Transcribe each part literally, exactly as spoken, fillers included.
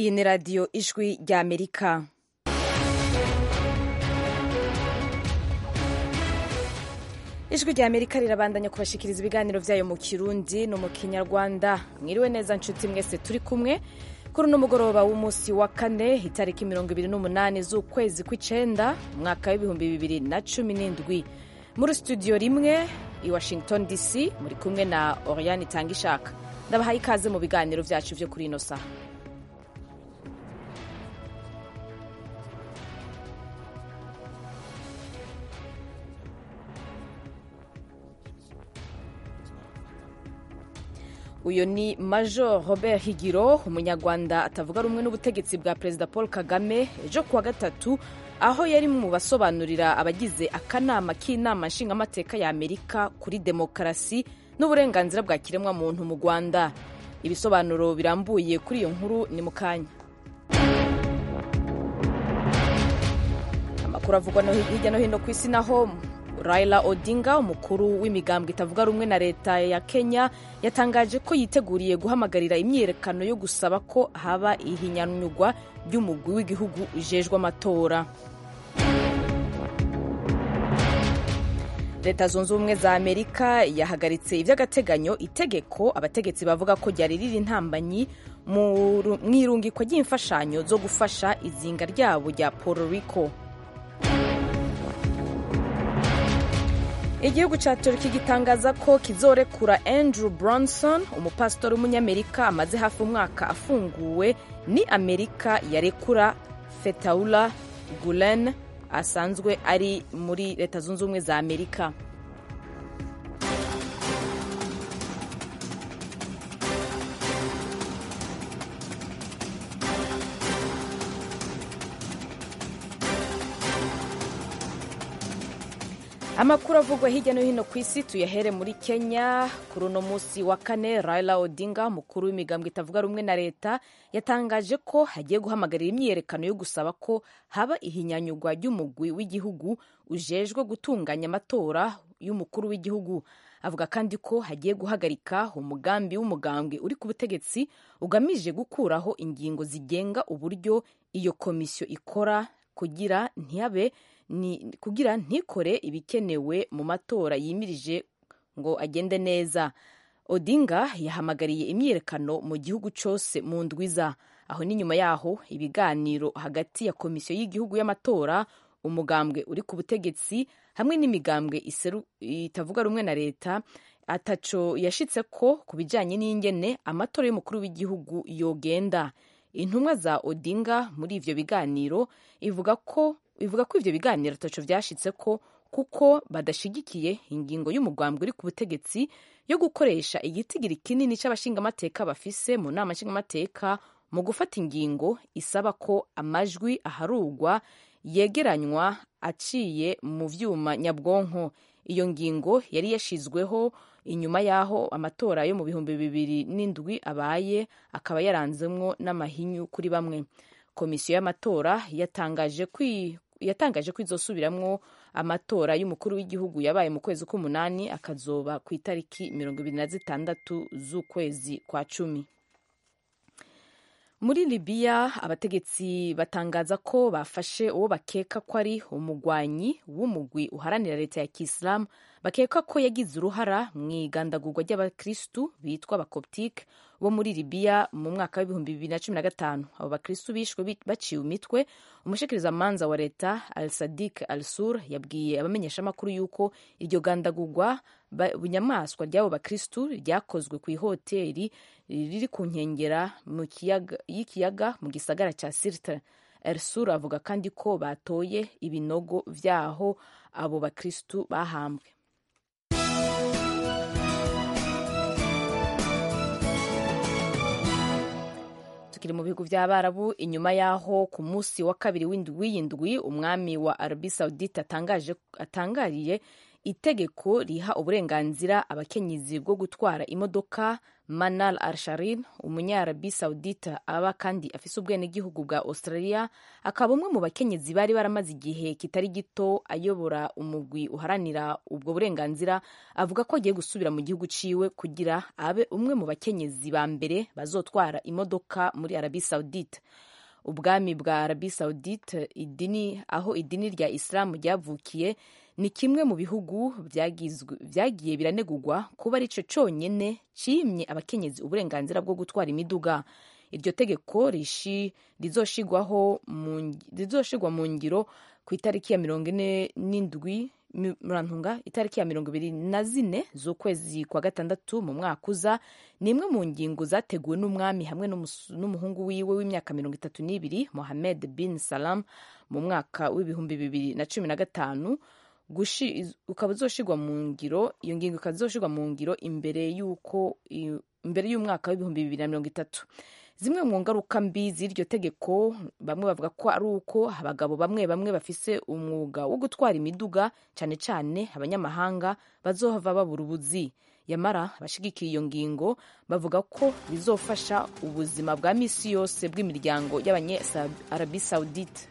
iyi ni radiyo ijwi ry'Amerika. ijwi ry'Amerika rirabandanya kubashikiriza ibiganiro vyayo mu Kirundi no mu Kinyarwanda. Mwiriwe neza nshuti mwese turi kumwe kuri uno mugoroba w'umunsi wa kane itariki mirongo ibiri n'umunani z'ukwezi kw'icenda umwaka w'ibihumbi bibiri na cumi n'indwi. Muri studio rimwe i Washington D C muri kumwe na Oriane Itangishaka. Ndabahaye ikaze mu biganiro vyacu vyo kuri ino saha. Uyo ni Major Robert Higiro, umunyarwanda atavuga rumwe n'ubutegetsi bwa Perezida Paul Kagame, ejo kuwa gatatu aho yari mu basobanurira abagize akanama k'inama nshingamateka ya Amerika kuri demokarasi n'uburenganzira bwa kiremwa muntu mu Rwanda. Ibisobanuro birambuye kuri iyo nkuru ni mukanya. Amakuru avugwa no hirya no hino ku isi naho Raila Odinga, umukuru w'imigambwe itavuga rumwe na leta ya Kenya, yatangaje ko yiteguriye guhamagarira imyiyerekano yo gusaba ko haba ihinyanyurwa ry'umugwi w'igihugu ujejwe amatora. Leta zunze ubumwe za Amerika yahagaritse ivy'agateganyo itegeko abategetsi bavuga ko ryari riri intambanyi mu irungikwa ry'imfashanyo zo gufasha izinga ryabo rya Puerto Rico. Igihugu ca Turkey gitangaza ko kizorekura Andrew Bronson, umupasitori w'umunyamerika amaze hafi umwaka afunguwe. Ni Amerika yarekura Fethullah Gulen asanzwe ari muri Leta zunze ubumwe za Amerika. Amakuru avugwa hirya no hino ku isi tuyahere muri Kenya. Kuri uno munsi wa kane, Raila Odinga, mukuru w'imigambwe itavuga rumwe na leta, yatangaje ko hagiye guhamagarira imyiyerekano yo gusaba ko haba ihinyanyurwa ry'umugwi w'igihugu ujejwe gutunganya amatora y'umukuru w'igihugu. Avuga kandi ko hagiye guhagarika umugambi w'umugambwe uri ku butegetsi ugamije gukuraho ingingo zigenga uburyo iyo komisiyo ikora kugira ntiyabe ni kugira ntikore ibikenewe mu matora yimirije ngo agende neza. Odinga yahamagariye imyiyerekano mu gihugu cyose mu ndwiza. Aho ni nyuma yaho ibiganiro hagati ya komisiyo y'igihugu y'amatora, umugambwe uri ku butegetsi hamwe n'imigambwe itavuga rumwe na leta ataco yashitse ko kubijanye n'ingene amatora y'umukuru w'igihugu yogenda. Intumwa za Odinga muri ivyo biganiro ivuga ko ivuga ko ivyo biganiro ataco vyashitse ko kuko badashigikiye ingingo y'umugambwe uri ku butegetsi yo gukoresha igitigiri kinini c'abashingamateka bafise mu nama nshingamateka mu gufata ingingo isaba ko amajwi aharugwa yegeranywa aciye mu vyuma nyabwonko. Iyo ngingo yari yashizweho inyuma yaho amatora yo mu bihumbi bibiri n'indwi abaye, akaba yaranzemwo n'amahinyu kuri bamwe. Komisiyo y'amatora yatangaje kwi yatangaje ko izosubiramwo amatora y'umukuru w'igihugu yabaye mu kwezi k'umunani, akazoba ku itariki mirongo ibiri na zitandatu z'ukwezi kwa cumi. Muri Libya, abategetsi batangaza ko bafashe uwo bakeka ko ari umugwanyi w'umugwi uharanira leta ya Kiislamu, bakeka ko yagize uruhara mu igandagurwa ry'abakristu bitwa abakoptike bo muri Libya mu mwaka w'ibihumbi bibiri na cumi na gatanu. Abo bakristu bishwe baciwe imitwe. Umushikirizamanza wa leta Al-Sadiq Al-Sur yabwiye abamenyeshamakuru yuko iryo gandagurwa bunyamaswa ry'abo bakristu ryakozwe ku ihoteli riri ku nkengera y'ikiyaga mu gisagara ca Sirte. Al-Sur avuga kandi ko batoye ibinogo vyaho abo bakristu bahambwe. Tukiri mu bihugu vy'Abarabu, inyuma yaho ku munsi wa kabiri w'indwi umwami wa Arabie Saoudite atangaje atangariye itegeko riha uburenganzira abakenyezi bwo gutwara imodoka. Manal Al-Sharin, umunyarabi Saudite aba kandi afise ubwenegihugu bwa Australia, akaba umwe mu bakenyezi bari baramaze igihe kitari gito ayobora umugwi uharanira ubwo burenganzira, avuga ko agiye gusubira mu gihugu ciwe kugira abe umwe mu bakenyezi ba mbere bazotwara imodoka muri Arabi Saudite. Ubwami bwa Arabi Saudite, idini aho idini rya Islam ryavukiye, ni kimwe mu bihugu vyagiye biranegurwa kuba arico conyene cimye abakenyezi uburenganzira bwo gutwara imiduga. Iryo tegeko rizoshigwa mu ngiro ku itariki ya mirongo ine n'indwi murantunga itariki ya mirongo ibiri na zine z'ukwezi kwa gatandatu mu mwaka uza. Ni imwe mu ngingo zateguwe n'umwami hamwe n'umuhungu wiwe w'imyaka mirongo itatu n'ibiri Mohammed bin Salam mu mwaka w'ibihumbi bibiri na cumi na gatanu. Ukaba uzoshirwa mu ngiro, iyo ngingo ikazoshirwa mu ngiro imbere y'uko imbere y'umwaka w'ibihumbi bibiri na mirongo itatu. Zimwe mu ngaruka mbi z'iryo tegeko, bamwe bavuga ko ari uko abagabo bamwe bamwe bafise umwuga wo gutwara imiduga, cyane cyane abanyamahanga, bazohava babura ubuzi. Yamara abashigikiye iyo ngingo bavuga ko bizofasha ubuzima bwa misi yose bw'imiryango y'abanye Arabi Saudite.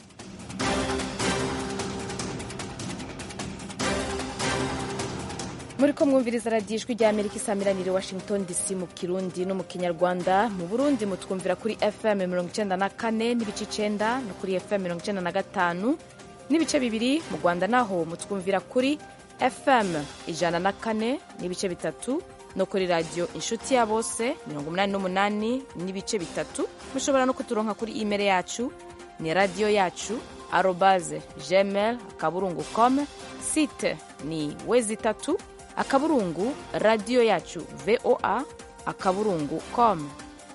Muri ko mwumviriza radiyo ijwi rya Amerika isamiraniye Washington D C mu Kirundi no mu Kinyarwanda. Mu Burundi mutwumvira kuri F M mirongo icenda na kane n'ibice icenda no kuri F M mirongo icenda na gatanu n'ibice bibiri. Mu Rwanda naho mutwumvira kuri F M ijana na kane n'ibice bitatu no kuri radio Inshuti ya Bose mirongo umunani n'umunani n'ibice bitatu. Mushobora no kuturonka kuri email yacu ni radio yacu arobase gmail akaburungu com, site ni wezi tatu akaburungu radio yacu voa akaburungu com.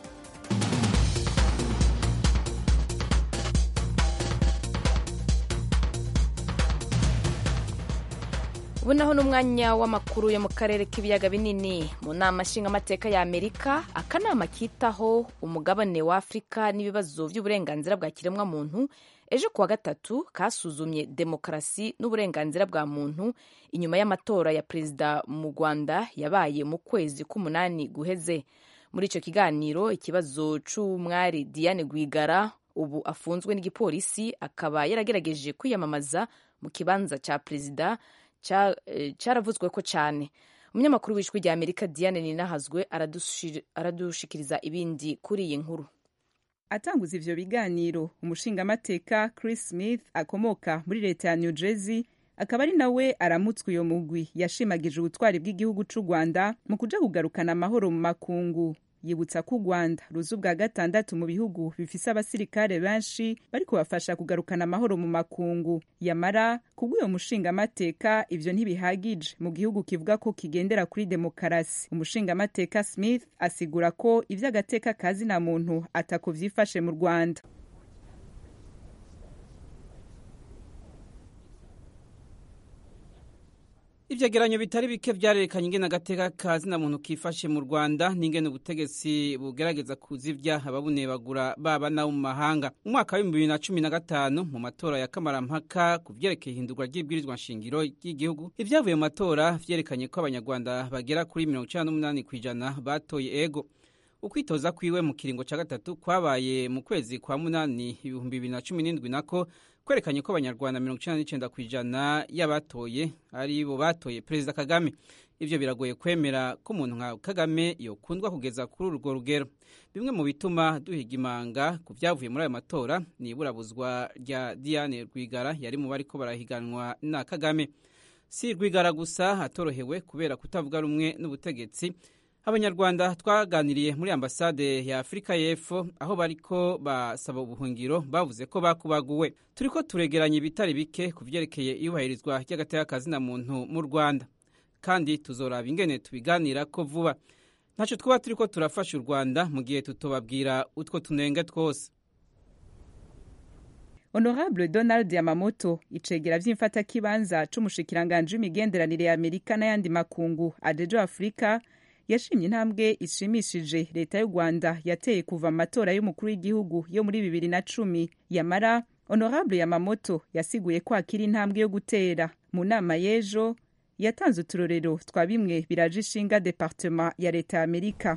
Ubu naho n'umwanya w'amakuru yo mu karere k'ibiyaga binini. Mu nama nshingamateka ya Amerika, akanama kitaho umugabane wa Afurika n'ibibazo by'uburenganzira bwa kiremwa muntu, ejo kuwa gatatu kasuzumye demokarasi n'uburenganzira bwa muntu inyuma y'amatora ya perezida mu Rwanda yabaye mu kwezi k'umunani guheze. Muri ico kiganiro, ikibazo c'umwari Diane Rwigara ubu afunzwe n'igipolisi akaba yaragerageje kwiyamamaza mu kibanza ca perezida caravuzwe ko cyane. Umunyamakuru w'ijwi rya Amerika Diane Ninahazwe aradushikiriza ibindi kuri iyi nkuru. Atanguza ivyo biganiro, umushingamateka Chris Smith akomoka muri leta ya New Jersey akaba ari nawe aramutswe uyo mugwi yashimagije ubutwari bw'igihugu c'u Rwanda mu kuja kugarukana amahoro mu makungu. Yibutsa ko u Rwanda ruza ubwa gatandatu mu bihugu bifise abasirikare benshi bari kubafasha kugarukana amahoro mu makungu. Yamara kubw'uyo mushingamateka ivyo ntibihagije mu gihugu kivuga ko kigendera kuri demokarasi. Umushingamateka Smith asigura ko ivy'agateka kazi na muntu atako vyifashe mu Rwanda. Ivyegeranyo bitari bike vyarerekanye ingene agateka kazi na muntu kifashe mu Rwanda n'ingene ubutegetsi bugerageza kuzivya ababunebagura baba na mu mahanga. Mu mwaka wa bibiri na cumi na gatanu mu matora ya kamarampaka ku vyerekeye ihindurwa ry'ibwirizwa nshingiro ry'igihugu, ivyavuye mu matora vyerekanye ko abanyarwanda bagera kuri mirongo icenda n'umunani kw'ijana batoye ego. Ukwitoza kwiwe mu kiringo ca gatatu kwabaye mu kwezi kwa munani ibihumbi bibiri na cumi n'indwi nako kwerekanye ko abanyarwanda mirongo icenda n'icenda kw'ijana y'abatoye ari bo batoye Perezida Kagame. Ivyo biragoye kwemera ko umuntu nka Kagame yokundwa kugeza kuri urwo rugero. Bimwe mu bituma duhiga imanga ku vyavuye muri ayo matora ni iburabuzwa rya Diane Rwigara yari mu bariko barahiganwa na Kagame. Si Rwigara gusa atorohewe kubera kutavuga rumwe n'ubutegetsi. Abanyarwanda twaganiriye muri ambasade ya Afrika y'Epfo aho bariko basaba ubuhungiro bavuze ko bakubaguwe. Turiko turegeranya ibitari bike kuvyerekeye iyubahirizwa ry'agateka kazi na muntu mu Rwanda, kandi tuzoraba ingene tubiganira ko vuba. Ntaco twaba turiko turafasha u Rwanda mu gihe tutobabwira utwo tunenge twose. Honorable Donald Yamamoto, icegera vy'imfata kibanza c'umushikiranganje w'imigenderanire ya Amerika n'ayandi makungu ajeje Afrika, yashimye intambwe ishimishije leta y'u Rwanda yateye kuva amatora y'umukuru w'igihugu yo muri bibiri na cumi. Yamara Honorable Yamamoto yasiguye ko akiri intambwe yo gutera. Mu nama y'ejo yatanze uturorero twa bimwe biraje ishinga departement ya leta ya Amerika.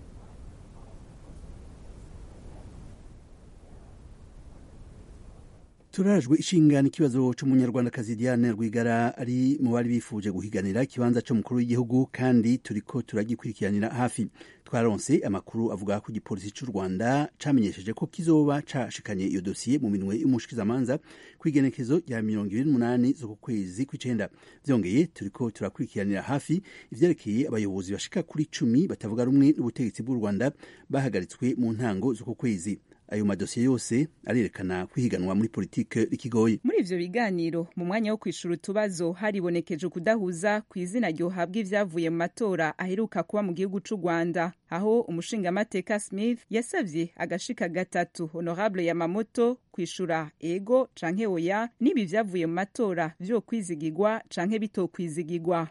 turajwe ishinga n'ikibazo c'umunyarwandakazi Diane Rwigara ari mu bari bifuje guhiganira ikibanza c'umukuru w'igihugu kandi turiko turagikurikiranira hafi. Twaronse amakuru avuga ko igipolisi c'u Rwanda camenyesheje ko kizoba cashikanye iyo dosiye mu minwe y'umushikizamanza kw'igenekezo rya mirongo ibiri n'umunani z'uku kwezi kw'icenda. Vyongeye turiko turakurikiranira hafi ivyerekeye abayobozi bashika kuri cumi batavuga rumwe n'ubutegetsi bw'u Rwanda bahagaritswe mu ntango z'uku kwezi. Ayo madosiye yose arerekana kwihiganwa muri politike rikigoye. Muri ivyo biganiro mu mwanya wo kwishura utubazo haribonekeje kudahuza ku izina ryohabwa ivyavuye mu matora aheruka kuba mu gihugu c'u Rwanda, aho umushingamateka Smith yasavye agashika gatatu Honorable Yamamoto kwishura ego canke oya nibi vyavuye mu matora vyo kwizigirwa canke bitokwizigirwa.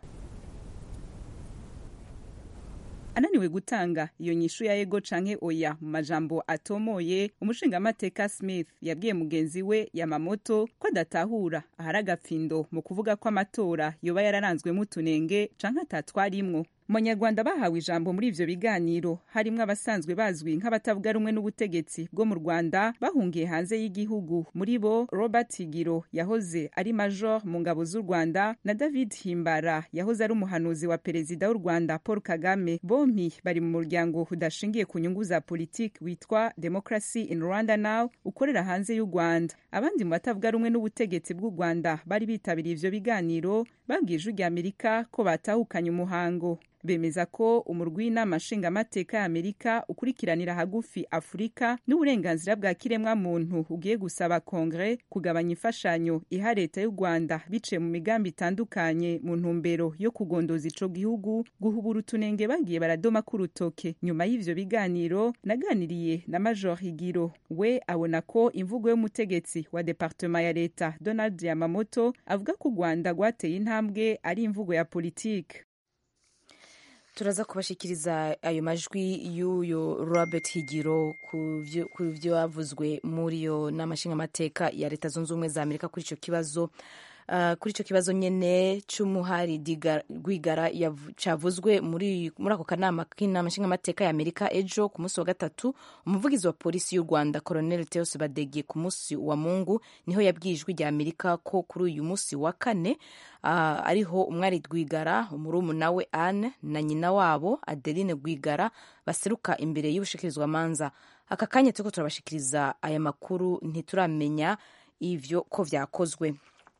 Ananiwe gutanga iyo nyishu ya ego canke oya mu majambo atomoye, umushingamateka Smith yabwiye mugenzi we Yamamoto ko adatahura ahari agapfindo mu kuvuga ko amatora yoba yararanzwemo utunenge canke atatwarimwo. Umunyarwanda bahawe ijambo muri ivyo biganiro harimwo abasanzwe bazwi nk'abatavuga rumwe n'ubutegetsi bwo mu Rwanda bahungiye hanze y'igihugu, muri bo Robert Higiro yahoze ari major mu ngabo z'u Rwanda na David Himbara yahoze ari umuhanuzi wa perezida w'u Rwanda Paul Kagame. Bompi bari mu muryango udashingiye ku nyungu za politiki witwa Democracy in Rwanda Now ukorera hanze y'u Rwanda. Abandi mu batavuga rumwe n'ubutegetsi bw'u Rwanda bari bitabiriye ivyo biganiro babwiye ijwi rya Amerika ko batahukanye umuhango. Bemeza ko umurwi w'inama nshingamateka ya Amerika ukurikiranira hagufi Afurika n'uburenganzira bwa kiremwa muntu ugiye gusaba Kongre kugabanya imfashanyo iha leta y'u Rwanda biciye mu migambi itandukanye mu ntumbero yo kugondoza ico gihugu, guhubura utunenge bagiye baradoma ku rutoke. Nyuma y'ivyo biganiro naganiriye na Major Higiro, we abona ko imvugo y'umutegetsi wa departement ya leta Donald Yamamoto avuga ko u Rwanda rwateye intambwe ari imvugo ya politike. Turaza kubashikiriza ayo majwi y'uyo Robert Higiro ku vyo yavuzwe muri yo n'amashingamateka ya leta zunze ubumwe za Amerika kuri ico kibazo. Uh, kuri ico kibazo nyene c'umuhari Rwigara cavuzwe muri muri ako kanama k'inama nshingamateka ya Amerika ejo ku munsi wa gatatu. Umuvugizi wa polisi y'u Rwanda Colonel Theos Badege ku munsi wa Mungu niho yabwijwe rya Amerika ko kuri uyu munsi wa kane uh, ariho umwari Rwigara umurumuna we Anne na nyina wabo Adeline Rwigara baseruka imbere y'ubushikirizwa manza. Aka kanya turiko turabashikiriza aya makuru ntituramenya ivyo ko vyakozwe.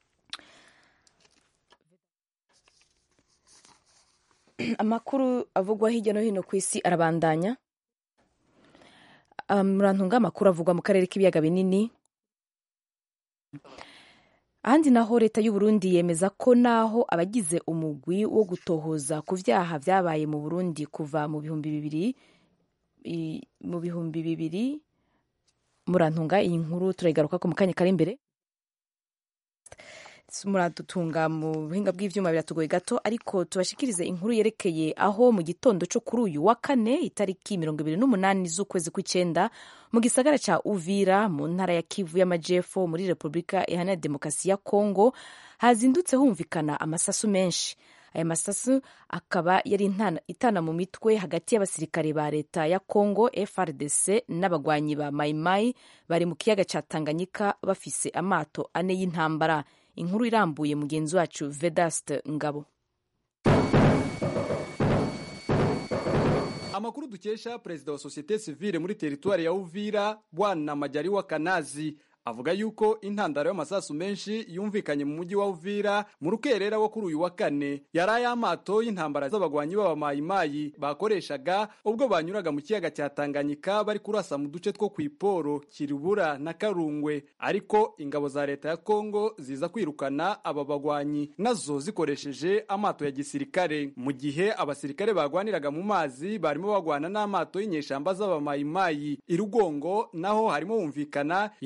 Amakuru avugwa hirya no hino ku isi arabandanya. Murantunga um, amakuru avugwa mu karere k'ibiyaga binini. Ahandi naho leta y'u Burundi yemeza ko naho abagize umugwi wo gutohoza ku vyaha vyabaye mu Burundi kuva mu bihumbi bibiri mu bihumbi bibiri murantunga iyi nkuru turayigaruka ko mu kanya kari imbere. Muradutunga mu buhinga bw'ivyuma biratugoye gato, ariko tubashikirize inkuru yerekeye aho mu gitondo cyo kuri uyu wa kane itariki mirongo ibiri n'umunani z'ukwezi kw'icenda mu gisagara ca Uvira mu ntara ya Kivu y'Amajepfo muri Republika Iharanira Demokarasi ya Kongo hazindutse humvikana amasasu menshi. Aya masasu akaba yari itana mu mitwe hagati y'abasirikare ba leta ya Kongo F R D C n'abagwanyi ba Mai Mai bari mu kiyaga ca Tanganyika bafise amato ane y'intambara. Inkuru irambuye mugenzi wacu Vedaste Ngabo. Amakuru dukesha perezida wa societe civile muri teritwari ya Uvira Bwana Majaliwa Kanazi avuga yuko intandaro y'amasasu menshi yumvikanye mu mujyi wa Uvira mu rukerera wo kuri uyu wa kane yaraye amato y'intambara z'abagwanyi b'abamayimayi bakoreshaga ubwo banyuraga mu kiyaga cya Tanganyika bari kurasa mu duce two kwiporo Kirubura na Karungwe, ariko ingabo za leta ya Kongo ziza kwirukana aba bagwanyi nazo zikoresheje amato ya gisirikare. Mu gihe abasirikare bagwaniraga mu mazi barimo bagwana n'amato y'inyeshamba z'abamayimayi, irugongo naho harimo humvikana intambara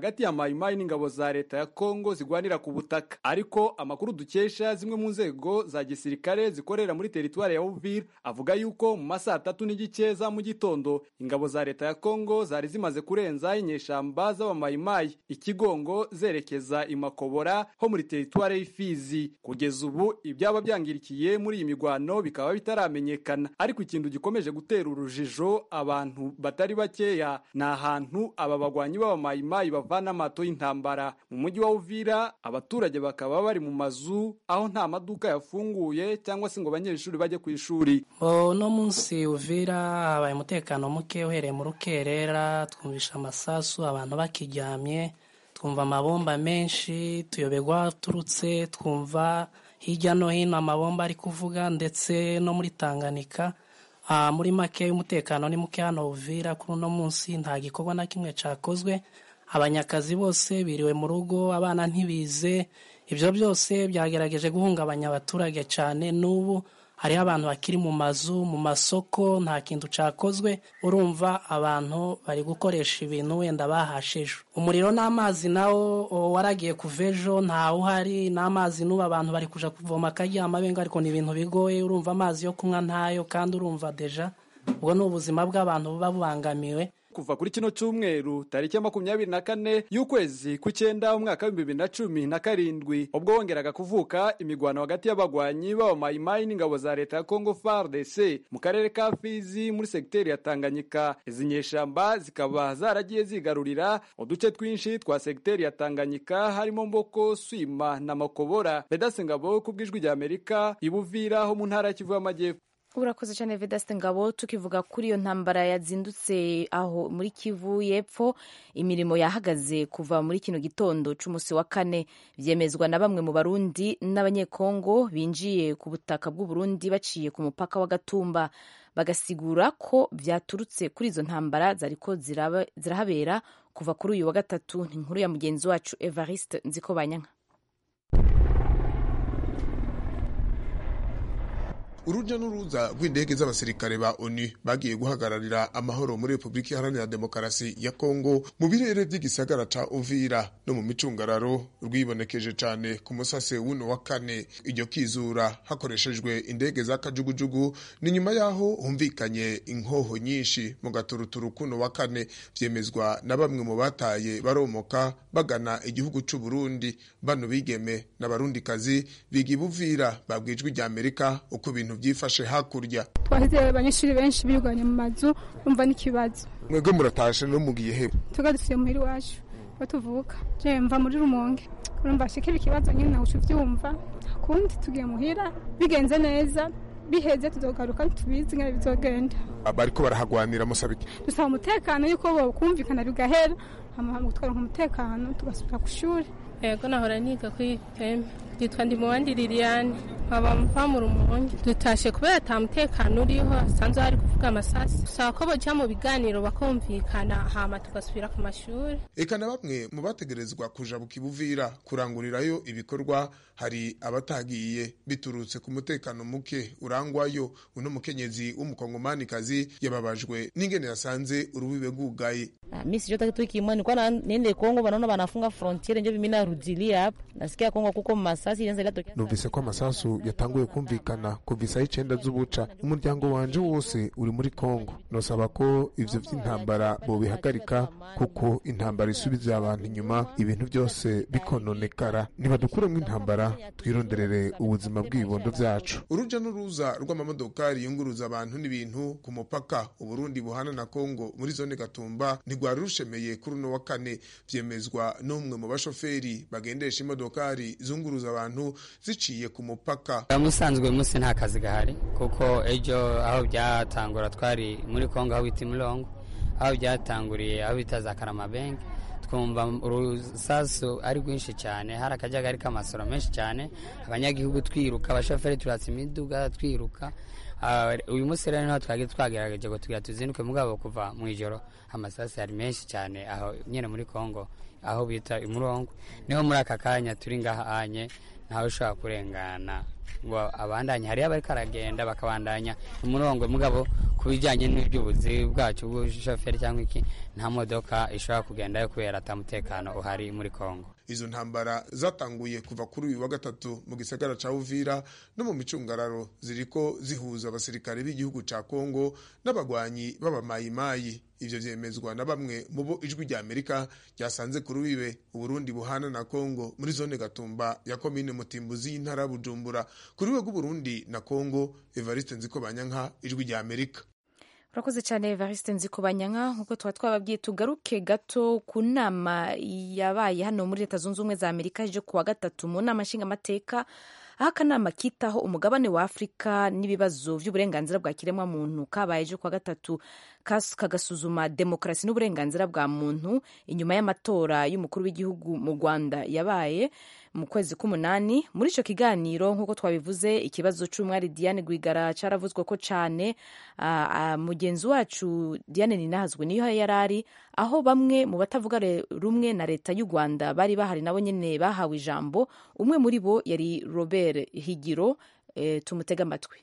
hagati ya Maimai n'ingabo za leta ya Kongo zigwanira ku butaka. Ariko amakuru dukesha zimwe mu nzego za gisirikare zikorera muri teritwari ya Uvira avuga yuko mu masaha atatu n'igice za mu gitondo ingabo za leta ya Kongo zari zimaze kurenza inyeshamba z'abamayimayi ikigongo zerekeza imakobora ho muri teritwari y'Ifizi. Kugeza ubu ibyaba byangirikiye muri iyi migwano bikaba bitaramenyekana, ariko ikintu gikomeje gutera urujijo abantu batari bakeya na ahantu aba bagwanyi b'abamayimayi bavana amato y'intambara. Mu mujyi wa Uvira abaturage bakaba bari mu mazu aho nta maduka yafunguye cyangwa se ngo abanyeshuri bajye ku ishuri. No munsi Uvira habaye umutekano muke uhereye mu rukerera, twumvisha amasasu abantu bakiryamye, twumva amabomba menshi, tuyoberwa turutse, twumva hirya no hino amabomba ari kuvuga, ndetse no muri Tanganyika. Uh, muri make umutekano ni muke hano Uvira kuri uno munsi, nta gikorwa na kimwe cakozwe, abanyakazi bose biriwe mu rugo, abana ntibize. Ibyo byose byagerageje guhungabanya abaturage cyane. N'ubu hariho abantu bakiri mu mazu, mu masoko, nta kintu cakozwe. Urumva abantu bari gukoresha ibintu wenda bahasheje. Umuriro n'amazi nawo waragiye kuvejo, nta uhari. N'amazi n'ubu abantu bari kuja kuvoma akaryama benga, ariko ni ibintu bigoye. Urumva amazi yo kunywa ntayo, kandi urumva deja ubwo ni ubuzima bw'abantu buba bubangamiwe. Kuva kuri kino cyumweru tariki ya makumyabiri na kane y'ukwezi kw'icyenda umwaka wa bibiri na cumi na karindwi ubwo wongeraga kuvuka imigwano hagati y'abagwanyi b'abamayimayi n'ingabo za leta ya Congo F A R D C mu karere ka Fizi muri segiteri ya Tanganyika. Izi nyeshamba zikaba zaragiye zigarurira uduce twinshi twa segiteri ya Tanganyika harimo Mboko, Swima na Makobora. Vedaste Ngabo kubw'ijwi rya Amerika ibuvira ho mu ntara ya Kivu y'Amajyepfo. Urakoze cyane Vedaste Ngabo. Tukivuga kuri iyo ntambara yazindutse aho muri Kivu y'Epfo, imirimo yahagaze kuva muri kino gitondo c'umusi wa kane, byemezwa na bamwe mu Barundi n'Abanyekongo binjiye ku butaka bw'u Burundi baciye ku mupaka wa Gatumba, bagasigura ko byaturutse kuri izo ntambara zariko zirahabera kuva kuri uyu wa gatatu. Ni inkuru ya mugenzi wacu Evariste Nzikobanyanka. Uruja n'uruza rw'indege z'abasirikare ba O N U bagiye guhagararira amahoro muri Republika Iharanira Demokarasi ya Kongo mu birere by'igisagara ca Uvira no mu micungararo rwibonekeje cyane ku musase w'uno wa kane. Iryo kizura hakoreshejwe indege za kajugujugu ni nyuma yaho humvikanye inkoho nyinshi mu gaturuturu kuno wa kane, vyemezwa na bamwe mu bataye baromoka bagana igihugu c'u Burundi. Bano bigeme n'abarundikazi biga Uvira babwijwe rya Amerika uko bintu byifashe hakurya. Twahize abanyeshuri benshi biganye mu mazu, umva n'ikibazo. Mwebwe muratashe no mugiye he? Tugadusiye muhiri wacu batuvuka. Je mva muri Rumonge. Urumva shikira ikibazo nyine nawe uvyumva. Kundi tugiye muhira bigenze neza, biheze tuzogaruka tubizi ngene bizogenda. Abariko barahagwanira musabiki. Dusaba umutekano yuko bo kumvikana bigahera, hama gutwara umutekano tugasubira ku shuri. Yego nahora niga kuri teme. Yitwa Ndimubandi Liliane, nkaba mva mu Rumonge. Dutashe kubera ata mutekano uriho, sanzwe hari kuvuga amasasi. Saba ko boja mu biganiro bakumvikana, hama tugasubira ku mashuri. Eka na bamwe mu bategerezwa kuja bukibuvira kurangurirayo ibikorwa hari abatagiye biturutse ku mutekano muke urangwayo. Uno mukenyezi w'umukongomani kazi yababajwe n'ingene yasanze urubibe rwugaye. Mimi yote tukimwa ni kwa nende Kongo banaona banafunga frontiere nje bimina rudilia hapa. Nasikia Kongo kuko masasi yanza ilatokea. Numvise ko amasasu yatanguye kumvikana kuva isaha icenda z'ubuca. Umuryango wanje wose uri muri Kongo. Nosaba ko ivyo vy'intambara bo bihagarika kuko intambara isubiza abantu inyuma, ibintu byose bikononekara. Niba dukuremo intambara twironderere ubuzima bw'ibibondo vyacu. Uruja n'uruza rw'amamodokari yunguruza abantu n'ibintu ku mupaka u Burundi buhana na Kongo muri zone Gatumba ntigwari rushemeye kuri uno wa kane, vyemezwa n'umwe mu bashoferi bagendesha imodokari zunguruza abantu ziciye ku mupaka. Musanzwe musi nta kazi gahari kuko ejo aho byatangura twari muri Kongo aho bita Mulongo, aho byatanguriye aho bita za Karamabenga, twumva urusasu ari rwinshi cyane, hari akajagari k'amasoro menshi cyane, abanyagihugu twiruka, abashoferi turatse imiduga twiruka. Uh, uyu munsi rero twagi twagerageje ngo tugira tuzinduke mugabo kuva mu ijoro amasasi ari menshi cyane aho nyene muri Kongo aho bita Imurongo. Niho muri aka kanya turi ngaha anye ntawe ushaka kurengana ngo abandanye hariyo abari karagenda bakabandanya umurongo mugabo ku bijyanye n'iby'ubuzi bwacu bw'ubushoferi cyangwa iki nta modoka ishobora kugendayo kubera atamutekano uhari muri Kongo. Izo ntambara zatanguye kuva kuri uyu wa gatatu mu gisagara ca Uvira no mu micungararo ziriko zihuza abasirikare b'igihugu ca Kongo n'abagwanyi b'abamayimayi. Ivyo vyemezwa na bamwe mu bo ijwi rya Amerika ryasanze kuri wiwe Uburundi buhana na Kongo muri zone Gatumba ya komine Mutimbuzi y'intara Bujumbura. Kuri we Burundi na Kongo, Evariste Nzikobanyanka, ijwi rya Amerika. Urakoze cyane Evariste Nzikobanyanka. Nkuko twa twababwiye tugaruke gato ku nama yabaye hano muri Leta Zunze Ubumwe za Amerika ejo kuwa gatatu mu nama nshingamateka, aho akanama kitaho umugabane wa Afurika n'ibibazo by'uburenganzira bwa kiremwa muntu kabaye ejo kuwa gatatu kagasuzuma demokarasi n'uburenganzira bwa muntu inyuma y'amatora y'umukuru w'igihugu mu Rwanda yabaye mu kwezi k'umunani. Muri ico kiganiro nk'uko twabivuze, ikibazo c'umwari Diane Rwigara caravuzwe ko cane. Uh, uh, mugenzi wacu Diane Ninahazwe niyo yarari, aho bamwe mu batavuga rumwe na leta y'u Rwanda bari bahari nabo nyene bahawe ijambo. Umwe muri bo yari Robert Higiro. E, tumutega amatwi.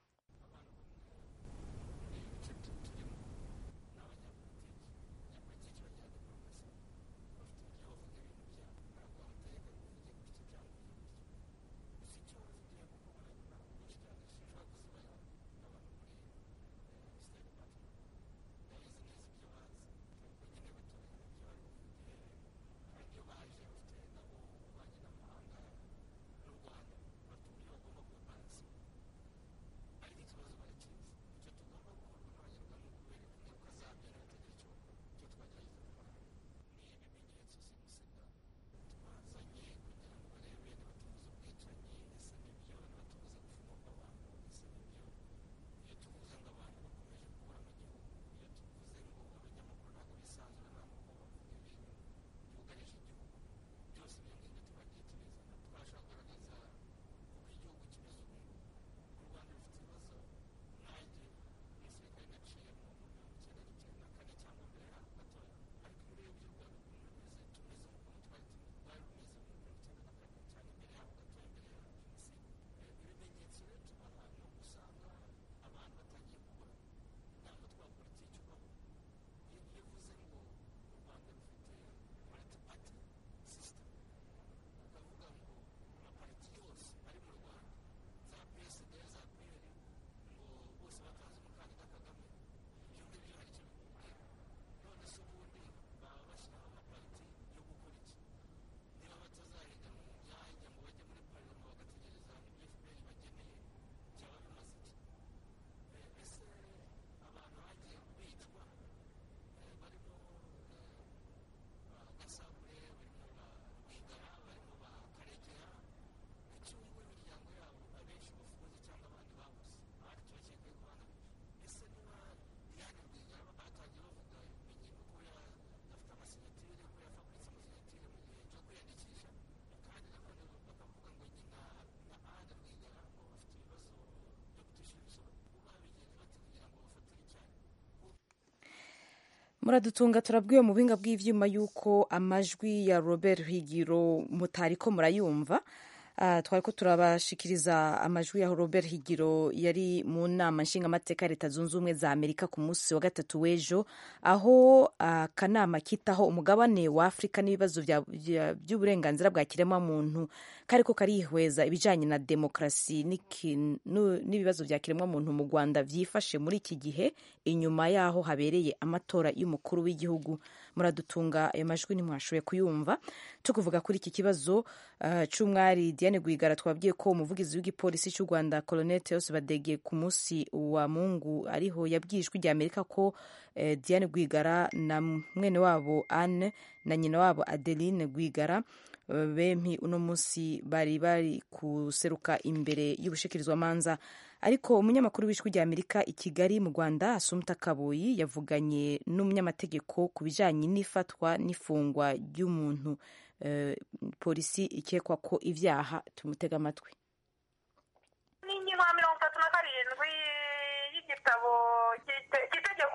Muradutunga turabwiwe mu binga bw'ivyuma yuko amajwi ya Robert Higiro mutariko murayumva. Uh, twariko turabashikiriza amajwi ya Robert Higiro yari mu nama nshingamateka Leta Zunze Ubumwe za Amerika ku munsi wa gatatu w'ejo, aho akanama uh, kitaho umugabane wa Afrika n'ibibazo by'uburenganzira bwa kiremwa muntu kariko karihweza ibijanye na demokrasi n'ibibazo bya kiremwa muntu mu Rwanda vyifashe muri iki gihe inyuma yaho habereye amatora y'umukuru w'igihugu. Muradutunga ayo majwi ntimwashoboye kuyumva. Tukuvuga kuri iki kibazo uh, c'umwari Diane Rwigara, twabwiye ko umuvugizi w'igipolisi cy'u Rwanda Colonel Theos Badege ku munsi wa Mungu ariho yabwijwe rya Amerika ko eh, Diane Rwigara na mwene wabo Anne na nyina wabo Adeline Rwigara uh, bempi uno munsi bari bari kuseruka imbere y'ubushikirizwa manza. Ariko umunyamakuru w'ijwi rya Amerika i Kigali mu Rwanda Asumta Kaboyi yavuganye n'umunyamategeko ku bijanye n'ifatwa n'ifungwa ry'umuntu uh, polisi ikekwa ko ivyaha. Tumutega amatwi. N'ingingo ya mirongo itatu na karindwi y'igitabo cy'itegeko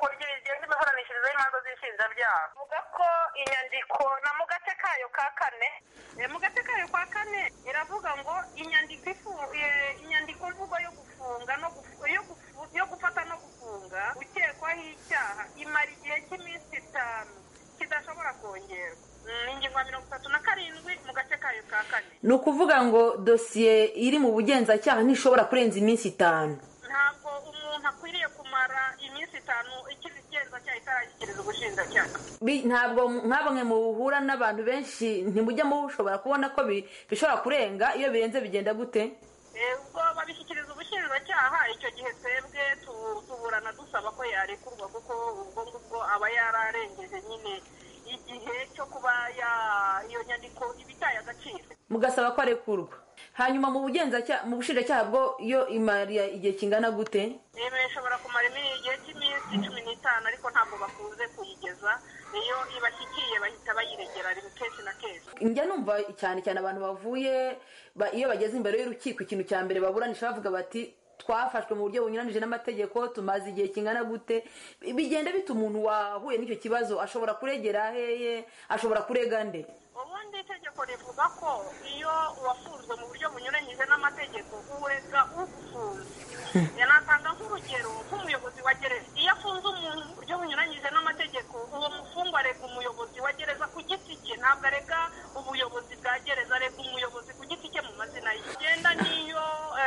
itegeko rigenga imiburanishirize y'imanza z'inshinjabyaha vuga ko inyandiko na mu gace kayo ka kane mu gace kayo kwa kane iravuga ngo inyandiko inyandiko mvugo yo gufunga no yo gufata no gufunga ukekwaho icyaha imara igihe cy'iminsi itanu kidashobora kongerwa ingingo ya mirongo itatu na karindwi mu gace kayo ka kane. ni ukuvuga ngo dosiye iri mu bugenzacyaha ntishobora kurenza iminsi itanu. ntabwo umuntu akwiriye kumara iminsi itanu ikigenzacyaha itarashyikiriza ubushinjacyaha. ntabwo nk'abamwe muhura n'abantu benshi ntimujya mushobora kubona ko bishobora kurenga iyo birenze bigenda gute? ubwo babishyikiriza ubushinjacyaha icyo gihe twebwe tuburana dusaba ko yarekurwa kuko ubwo ngubwo aba yararengeje nyine igihe cyo kuba iyo nyandiko ibitaye agaciro. mugasaba ko arekurwa. hanyuma mu bugenzacyaha mu bushinjacyaha bwo iyo imara igihe kingana gute? ishobora kumara igihe cy'iminsi cumi n'itanu ariko ntabwo bakunze kuyigeza iyo ibashyikiye bahita bayiregera kenshi na kenshi. njya numva cyane cyane abantu bavuye iyo bageze imbere y'urukiko ikintu cya mbere baburanisha bavuga bati twafashwe mu buryo bunyuranije n'amategeko tumaze igihe kingana gute. bigenda bita umuntu wahuye n'icyo kibazo ashobora kuregera heye ashobora kurega nde? ubundi itegeko rivuga ko iyo wafunzwe mu buryo bunyuranyije n'amategeko urega ugufunze. yanatanga nk'urugero nk'umuyobozi wa gereza iyo afunze umuntu mu buryo bunyuranyije n'amategeko uwo mufungwa arega umuyobozi wa gereza ku giti cye ntabwo arega ubuyobozi bwa gereza arega umuyobozi ku giti cye mu mazina ye. genda n'iyo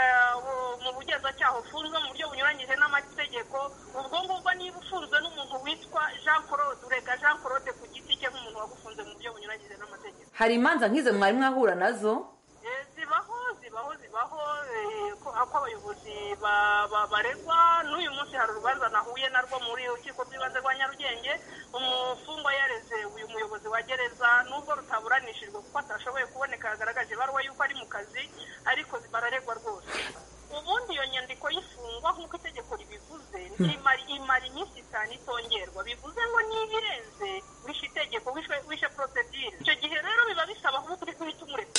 mu bugenzacyaha ufunzwe mu buryo bunyuranyije n'amategeko ubwo ngubwo niba ufunzwe n'umuntu witwa Jean Claude urega Jean Claude ku giti cye nk'umuntu wagufunze mu buryo bunyuranyije n'amategeko. hari imanza nk'izo mwari mwahura nazo? zibaho zibaho zibaho ko abayobozi baregwa. n'uyu munsi hari urubanza nahuye narwo muri urukiko rw'ibanze rwa Nyarugenge umufungwa yareze uyu muyobozi wa gereza nubwo rutaburanishijwe kuko atashoboye kuboneka yagaragaje ibaruwa y'uko ari mu kazi ariko bararegwa rwose. ubundi iyo nyandiko y'ifungwa nk'uko itegeko ribivuze imara iminsi itanu itongerwa bivuze ngo niba irenze wishe itegeko wishe procedure icyo gihe rero biba bisaba kuba uri guhita umureka.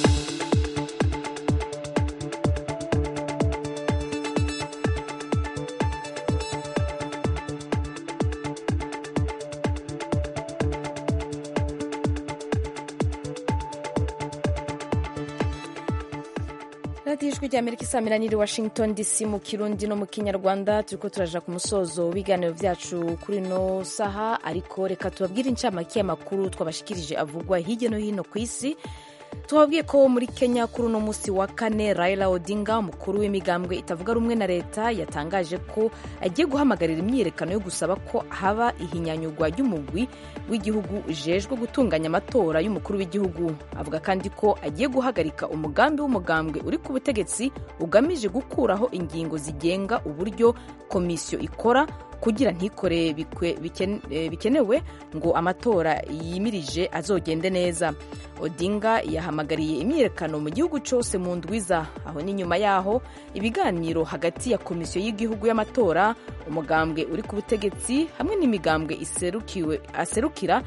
radiyo ijwi ry'amerika isamira nyiri Washington D C mu kirundi no mu kinyarwanda turiko turaja ku musozo w'ibiganiro vyacu kuri no saha ariko reka tubabwire incamake y'amakuru twabashikirije avugwa hirya no hino ku isi. tubabwiye ko muri Kenya kuri uno musi wa kane Raila Odinga umukuru w'imigambwe itavuga rumwe na leta yatangaje ko agiye guhamagarira imyiyerekano yo gusaba ko haba ihinyanyurwa ry'umugwi w'igihugu ujejwe gutunganya amatora y'umukuru w'igihugu. avuga kandi ko agiye guhagarika umugambi w'umugambwe uri ku butegetsi ugamije gukuraho ingingo zigenga uburyo komisiyo ikora kugira ntikore bikenewe ngo amatora yimirije azogende neza. Odinga yahamagariye imyiyerekano mu gihugu cyose mu ndwiza. aho ni nyuma yaho ibiganiro hagati ya komisiyo y'igihugu y'amatora umugambwe uri ku butegetsi hamwe n'imigambwe iserukiwe aserukira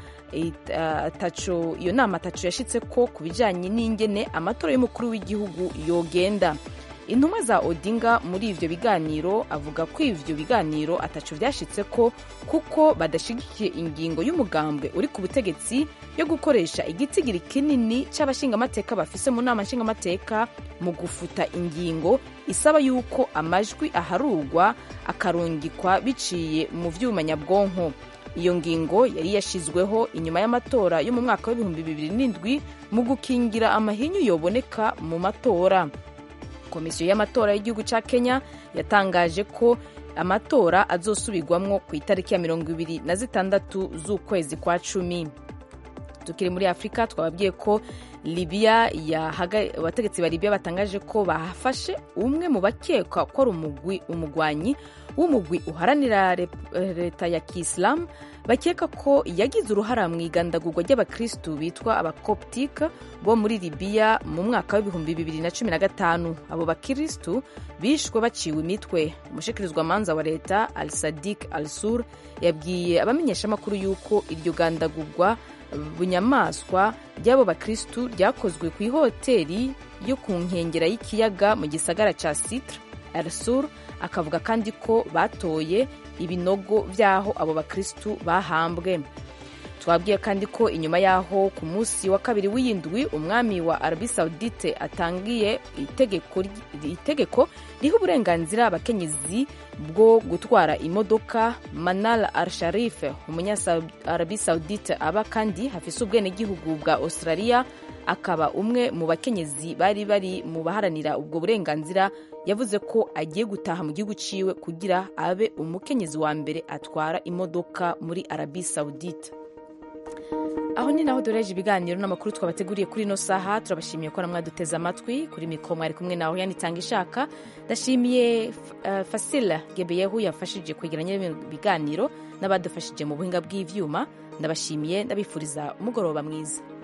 ataco iyo nama ataco yashitse ko kubijanye n'ingene amatora y'umukuru w'igihugu yogenda. intumwa za Odinga muri ivyo biganiro avuga ko ivyo biganiro ataco vyashitse ko kuko badashigikiye ingingo y'umugambwe uri ku butegetsi yo gukoresha igitigiri kinini c'abashingamateka bafise mu nama nshingamateka mu gufuta ingingo isaba yuko amajwi aharurwa akarungikwa biciye mu vyuma nyabwonko. iyo ngingo yari yashizweho inyuma y'amatora yo mu mwaka w'ibihumbi bibiri n'indwi mu gukingira amahinyu yoboneka mu matora. komisiyo y'amatora y'igihugu ca Kenya yatangaje ko amatora azosubirwamwo ku itariki ya mirongo ibiri na zitandatu z'ukwezi kwa cumi. tukiri muri Afrika twababwiye ko Libya abategetsi ba Libya batangaje ko bafashe umwe mu bakekwa ko ari umugwi umugwanyi w'umugwi uharanira leta ya Kiislamu bakeka ko yagize uruhara mu igandagurwa ry'abakristu bitwa abakoptika bo muri Libya mu mwaka w'ibihumbi bibiri na cumi na gatanu. abo bakristu bishwe baciwe imitwe. umushikirizwamanza wa leta Al-Sadiq Al-Sur yabwiye abamenyeshamakuru yuko iryo gandagurwa bunyamaswa ry'abo bakristu ryakozwe ku ihoteli yo ku nkengera y'ikiyaga mu gisagara ca Sitra El Sur akavuga kandi ko batoye ibinogo vy'aho abo bakristu bahambwe. Twabwiye kandi ko inyuma yaho ku munsi wa kabiri w'iyindwi umwami wa Arabie Saoudite atangiye itegeko itegeko riha uburenganzira abakenyezi bwo gutwara imodoka, Manal Al-Sharif umunya Arabie Saoudite aba kandi hafise ubwene gihugu bwa Australia akaba umwe mu bakenyezi bari bari mu baharanira ubwo burenganzira yavuze ko agiye gutaha mu gihugu ciwe kugira abe umukenyezi wa mbere atwara imodoka muri Arabie Saoudite. Aho ni naho dureje ibiganiro n'amakuru twabateguriye kuri ino saha. Turabashimiye ko namwe duteze amatwi. Kuri mikoro mwari kumwe naho yanitanga ishaka. Ndashimiye uh, Fasila Gebeyehu yafashije kwegeranya ibiganiro n'abadufashije mu buhinga bw'ivyuma. Ndabashimiye ndabifuriza umugoroba mwiza.